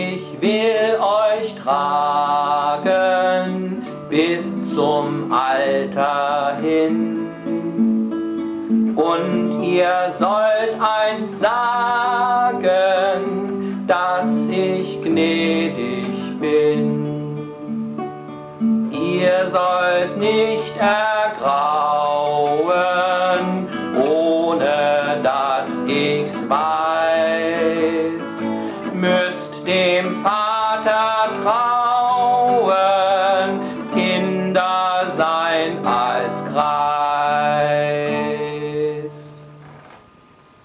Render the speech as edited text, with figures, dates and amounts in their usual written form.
ich will euch tragen bis zum Alter hin. Und ihr sollt einst sagen, dass ich gnädig bin. Ihr sollt nicht ergrauen, ohne dass ich's weiß. Müsst dem Vater trauen,